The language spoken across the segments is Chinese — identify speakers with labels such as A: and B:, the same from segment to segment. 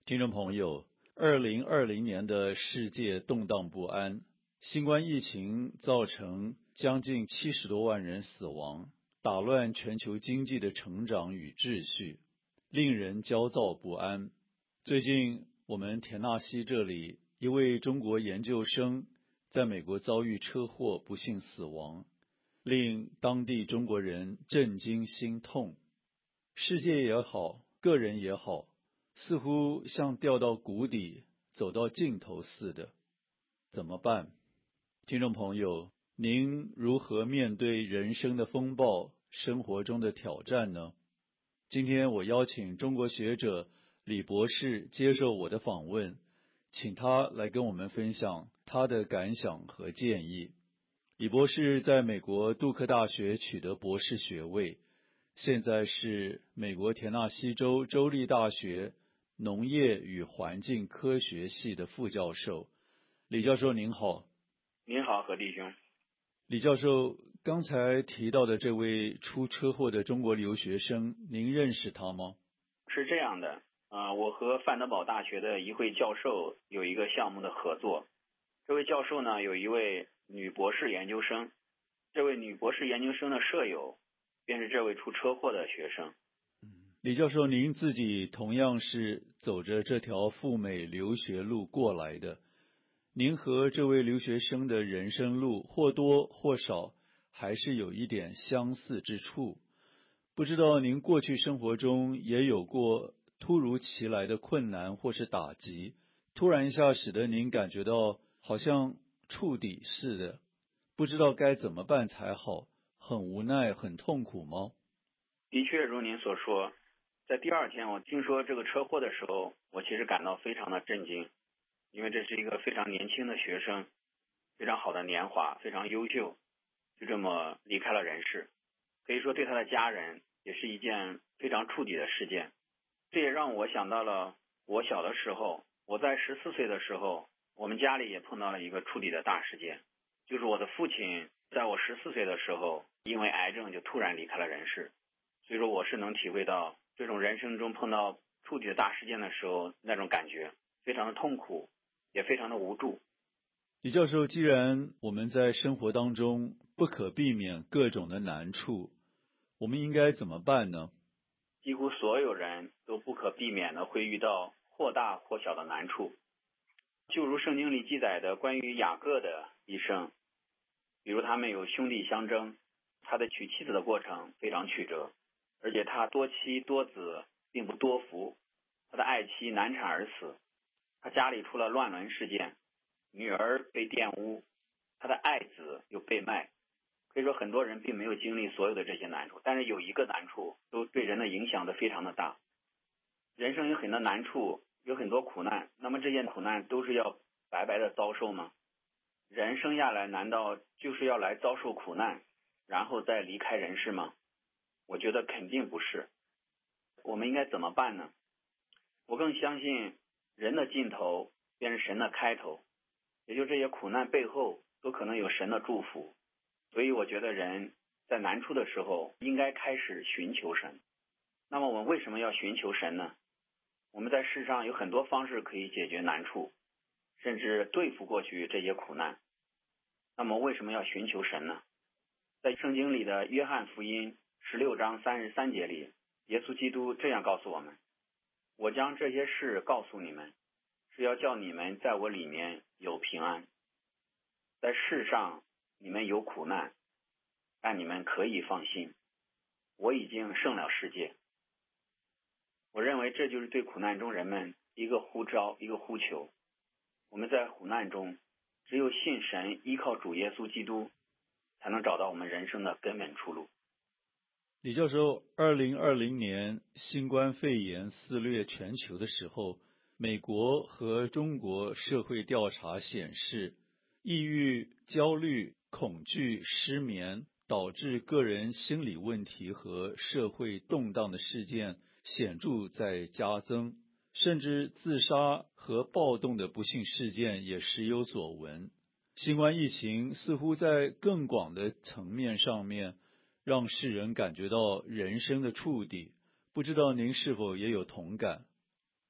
A: 听众朋友，2020年的世界动荡不安，新冠疫情造成将近70多万人死亡，打乱全球经济的成长与秩序，令人焦躁不安。最近，我们田纳西这里一位中国研究生在美国遭遇车祸，不幸死亡，令当地中国人震惊心痛。世界也好，个人也好，似乎像掉到谷底，走到尽头似的。怎么办？听众朋友，您如何面对人生的风暴，生活中的挑战呢？今天我邀请中国学者李博士接受我的访问，请他来跟我们分享他的感想和建议。李博士在美国杜克大学取得博士学位，现在是美国田纳西州州立大学农业与环境科学系的副教授。李教授您好。
B: 您好，何弟兄。
A: 李教授，刚才提到的这位出车祸的中国留学生，您认识他吗？
B: 是这样的，我和范德堡大学的一位教授有一个项目的合作。这位教授呢，有一位女博士研究生，这位女博士研究生的舍友便是这位出车祸的学生。
A: 李教授，您自己同样是走着这条赴美留学路过来的，您和这位留学生的人生路或多或少还是有一点相似之处。不知道您过去生活中也有过突如其来的困难或是打击，突然一下使得您感觉到好像触底似的，不知道该怎么办才好，很无奈很痛苦吗？
B: 的确如您所说，在第二天我听说这个车祸的时候，我其实感到非常的震惊，因为这是一个非常年轻的学生，非常好的年华，非常优秀，就这么离开了人世。可以说对他的家人也是一件非常触底的事件。这也让我想到了我小的时候，我在14岁的时候，我们家里也碰到了一个触底的大事件，就是我的父亲在我14岁的时候因为癌症就突然离开了人世。所以说我是能体会到这种人生中碰到触底的大事件的时候那种感觉，非常的痛苦，也非常的无助。
A: 李教授，既然我们在生活当中不可避免各种的难处，我们应该怎么办呢？
B: 几乎所有人都不可避免的会遇到或大或小的难处。就如圣经里记载的关于雅各的一生，比如他们有兄弟相争，他的娶妻子的过程非常曲折，而且他多妻多子并不多福，他的爱妻难产而死，他家里出了乱伦事件，女儿被玷污，他的爱子又被卖。可以说很多人并没有经历所有的这些难处，但是有一个难处都对人的影响都非常的大。人生有很多难处，有很多苦难，那么这些苦难都是要白白的遭受吗？人生下来难道就是要来遭受苦难然后再离开人世吗？我觉得肯定不是。我们应该怎么办呢？我更相信人的尽头便是神的开头，也就这些苦难背后都可能有神的祝福。所以我觉得人在难处的时候应该开始寻求神。那么我们为什么要寻求神呢？我们在世上有很多方式可以解决难处，甚至对付过去这些苦难。那么为什么要寻求神呢？在圣经里的约翰福音16章33节里，耶稣基督这样告诉我们：我将这些事告诉你们，是要叫你们在我里面有平安。在世上你们有苦难，但你们可以放心，我已经胜了世界。我认为这就是对苦难中人们一个呼召，一个呼求。我们在苦难中只有信神，依靠主耶稣基督，才能找到我们人生的根本出路。
A: 李教授，2020年新冠肺炎肆虐全球的时候，美国和中国社会调查显示，抑郁、焦虑、恐惧、失眠导致个人心理问题和社会动荡的事件显著在加增，甚至自杀和暴动的不幸事件也时有所闻。新冠疫情似乎在更广的层面上面让世人感觉到人生的触底，不知道您是否也有同感？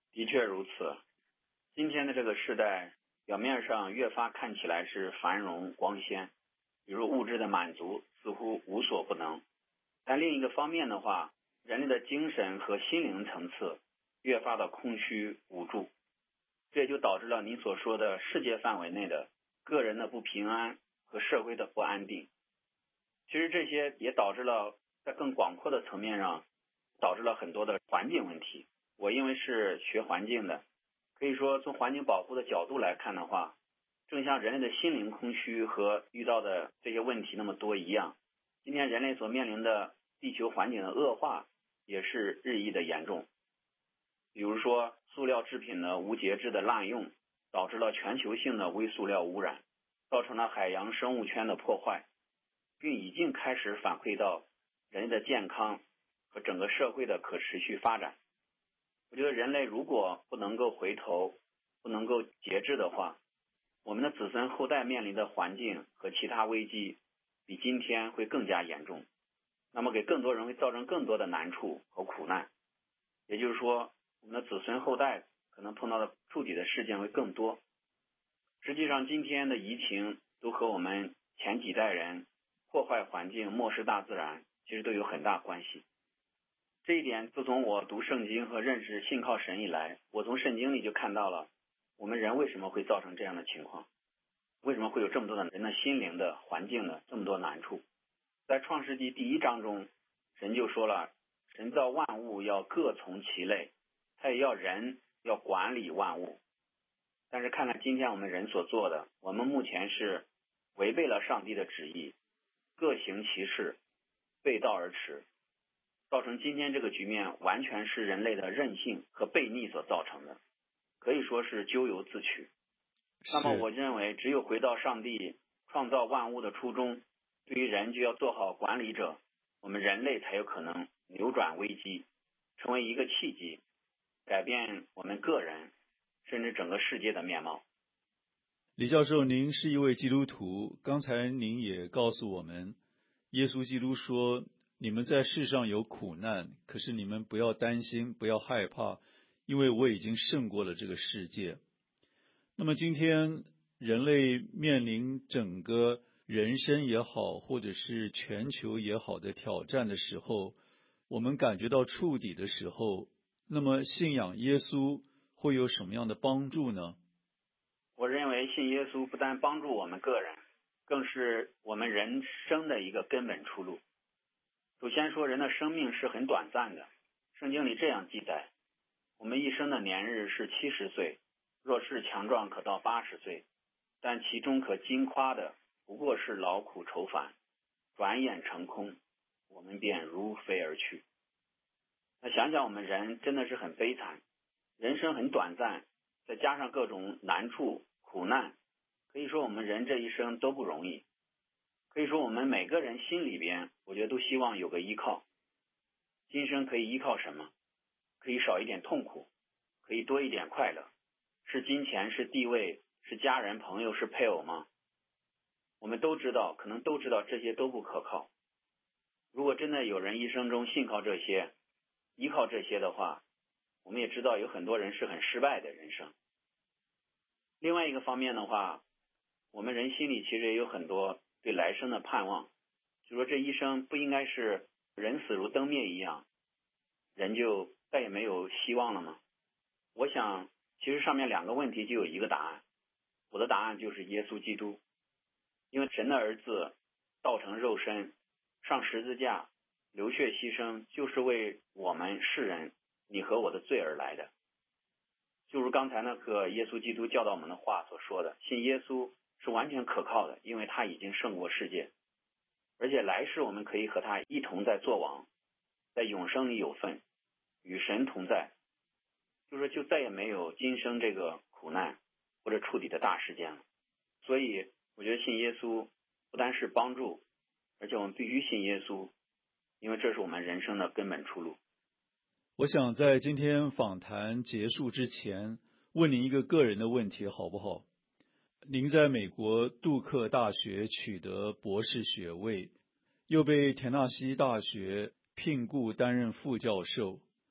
B: 的确如此，今天的这个时代，表面上越发看起来是繁荣光鲜，比如物质的满足似乎无所不能，但另一个方面的话，人类的精神和心灵层次越发的空虚无助，这也就导致了您所说的世界范围内的个人的不平安和社会的不安定。其实这些也导致了在更广阔的层面上，导致了很多的环境问题。我因为是学环境的，可以说从环境保护的角度来看的话，正像人类的心灵空虚和遇到的这些问题那么多一样，今天人类所面临的地球环境的恶化也是日益的严重。比如说塑料制品的无节制的滥用，导致了全球性的微塑料污染，造成了海洋生物圈的破坏，并已经开始反馈到人类的健康和整个社会的可持续发展。我觉得人类如果不能够回头，不能够节制的话，我们的子孙后代面临的环境和其他危机比今天会更加严重，那么给更多人会造成更多的难处和苦难。也就是说，我们的子孙后代可能碰到的触底的事件会更多。实际上今天的疫情都和我们前几代人破坏环境、漠视大自然其实都有很大关系。这一点自从我读圣经和认识信靠神以来，我从圣经里就看到了我们人为什么会造成这样的情况，为什么会有这么多的人的心灵的环境的这么多难处。在创世纪第1章中，神就说了，神造万物要各从其类，他也要人要管理万物。但是看看今天我们人所做的，我们目前是违背了上帝的旨意，各行其事，背道而驰，造成今天这个局面完全是人类的任性和悖逆所造成的，可以说是咎由自取。那么我认为只有回到上帝创造万物的初衷，对于人就要做好管理者，我们人类才有可能扭转危机，成为一个契机，改变我们个人甚至整个世界的面貌。
A: 李教授，您是一位基督徒，刚才您也告诉我们，耶稣基督说，你们在世上有苦难，可是你们不要担心，不要害怕，因为我已经胜过了这个世界。那么今天人类面临整个人生也好，或者是全球也好的挑战的时候，我们感觉到触底的时候，那么信仰耶稣会有什么样的帮助呢？
B: 我认为信耶稣不但帮助我们个人，更是我们人生的一个根本出路。首先说，人的生命是很短暂的，圣经里这样记载，我们一生的年日是70岁，若是强壮可到80岁，但其中可矜夸的不过是劳苦愁烦，转眼成空，我们便如飞而去。那想想我们人真的是很悲惨，人生很短暂，再加上各种难处苦难，可以说我们人这一生都不容易。可以说我们每个人心里边，我觉得都希望有个依靠。今生可以依靠什么？可以少一点痛苦，可以多一点快乐。是金钱，是地位，是家人朋友，是配偶吗？我们都知道，可能都知道这些都不可靠。如果真的有人一生中信靠这些，依靠这些的话，我们也知道有很多人是很失败的人生。另外一个方面的话，我们人心里其实也有很多对来生的盼望，就说这一生不应该是人死如灯灭一样，人就再也没有希望了吗？我想其实上面2个问题就有一个答案，我的答案就是耶稣基督。因为神的儿子道成肉身，上十字架流血牺牲，就是为我们世人你和我的罪而来的。就如刚才那个耶稣基督教导我们的话所说的，信耶稣是完全可靠的，因为他已经胜过世界，而且来世我们可以和他一同在作王，在永生里有份，与神同在，就是就再也没有今生这个苦难或者触底的大事件了。所以我觉得信耶稣不单是帮助，而且我们必须信耶稣，因为这是我们人生的根本出路。
A: 我想在今天访谈结束之前，问您一个个人的问题好不好？您在美国杜克大学取得博士学位，又被田纳西大学聘雇担任副教授。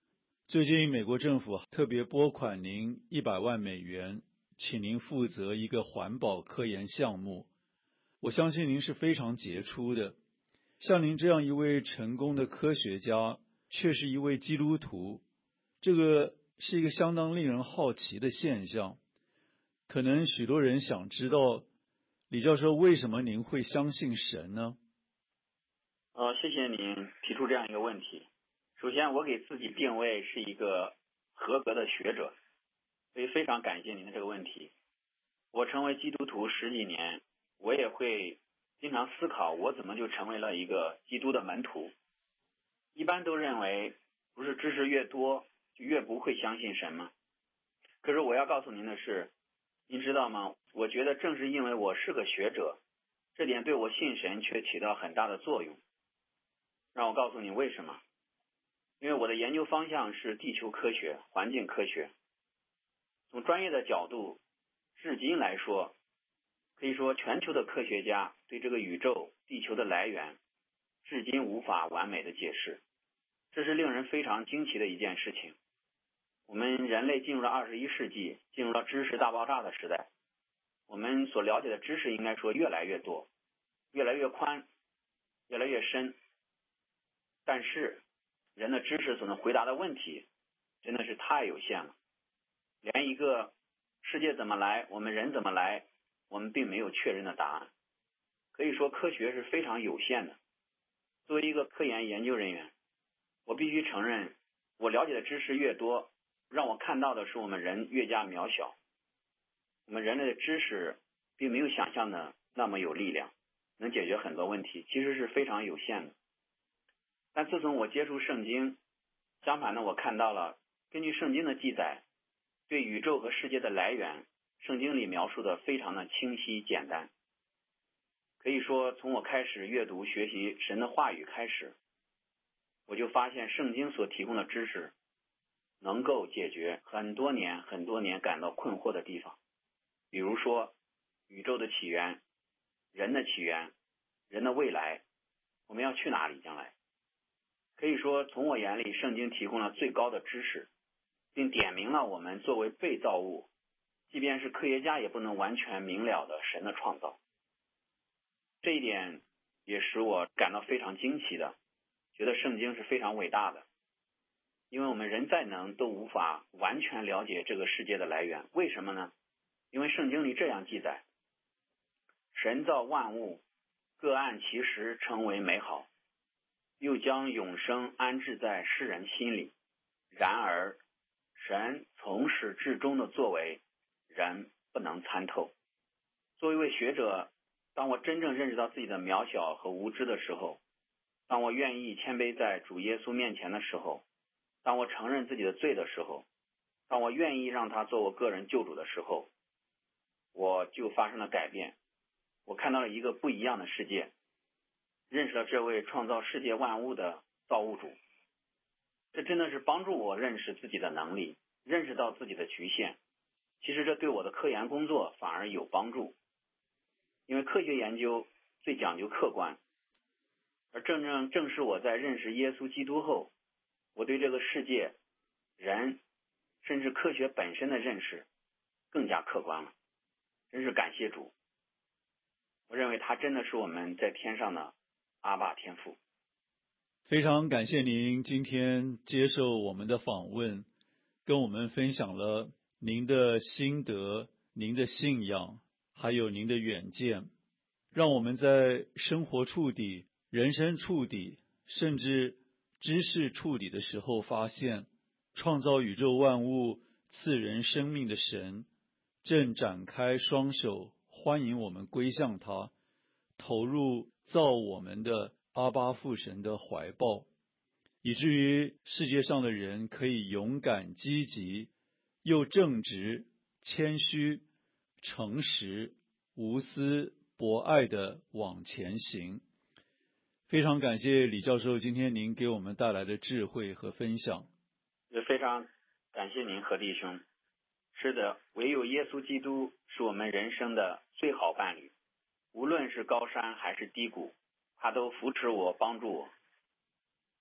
A: 最近美国政府特别拨款您100万美元，请您负责一个环保科研项目。我相信您是非常杰出的。像您这样一位成功的科学家，却是一位基督徒，这个是一个相当令人好奇的现象。可能许多人想知道，李教授为什么您会相信神呢？
B: 谢谢您提出这样一个问题。首先，我给自己定位是一个合格的学者，所以非常感谢您的这个问题。我成为基督徒10几年，我也会经常思考，我怎么就成为了一个基督的门徒。一般都认为，不是知识越多，就越不会相信神吗？可是我要告诉您的是，您知道吗？我觉得正是因为我是个学者，这点对我信神却起到很大的作用。让我告诉你为什么。因为我的研究方向是地球科学、环境科学。从专业的角度，至今来说，可以说全球的科学家对这个宇宙、地球的来源，至今无法完美的解释。这是令人非常惊奇的一件事情。我们人类进入了21世纪，进入了知识大爆炸的时代。我们所了解的知识应该说越来越多，越来越宽，越来越深。但是人的知识所能回答的问题真的是太有限了，连一个世界怎么来，我们人怎么来，我们并没有确认的答案。可以说科学是非常有限的。作为一个科研研究人员，我必须承认，我了解的知识越多，让我看到的是我们人越加渺小。我们人类的知识并没有想象的那么有力量，能解决很多问题，其实是非常有限的。但自从我接触圣经，相反的，我看到了根据圣经的记载，对宇宙和世界的来源，圣经里描述的非常的清晰简单。可以说，从我开始阅读学习神的话语开始，我就发现圣经所提供的知识能够解决很多年感到困惑的地方。比如说宇宙的起源、人的起源、人的未来，我们要去哪里将来。可以说，从我眼里，圣经提供了最高的知识，并点明了我们作为被造物，即便是科学家也不能完全明了的神的创造。这一点也使我感到非常惊奇的，觉得圣经是非常伟大的。因为我们人再能都无法完全了解这个世界的来源。为什么呢？因为圣经里这样记载，神造万物，各按其时称为美好，又将永生安置在世人心里。然而神从始至终的作为，人不能参透。作为一位学者，当我真正认识到自己的渺小和无知的时候，当我愿意谦卑在主耶稣面前的时候，当我承认自己的罪的时候，当我愿意让他做我个人救主的时候，我就发生了改变。我看到了一个不一样的世界，认识了这位创造世界万物的造物主。这真的是帮助我认识自己的能力，认识到自己的局限。其实这对我的科研工作反而有帮助，因为科学研究最讲究客观，而正是我在认识耶稣基督后，我对这个世界、人，甚至科学本身的认识更加客观了。真是感谢主，我认为他真的是我们在天上的阿爸天父。
A: 非常感谢您今天接受我们的访问，跟我们分享了您的心得、您的信仰，还有您的远见，让我们在生活触底、人生触底，甚至知识触底的时候，发现创造宇宙万物、赐人生命的神，正展开双手，欢迎我们归向他，投入造我们的阿爸父神的怀抱，以至于世界上的人可以勇敢积极，又正直、谦虚、诚实、无私、博爱的往前行。非常感谢李教授今天您给我们带来的智慧和分享。
B: 也非常感谢您何弟兄。是的，唯有耶稣基督是我们人生的最好伴侣，无论是高山还是低谷，他都扶持我、帮助我。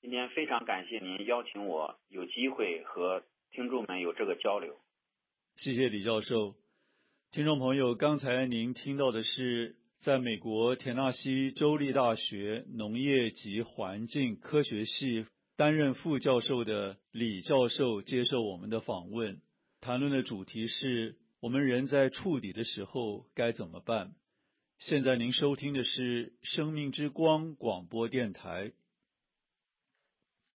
B: 今天非常感谢您邀请我有机会和听众们有这个交流。
A: 谢谢李教授。听众朋友，刚才您听到的是在美国田纳西州立大学农业及环境科学系担任副教授的李教授接受我们的访问，谈论的主题是我们人在触底的时候该怎么办。现在您收听的是生命之光广播电台，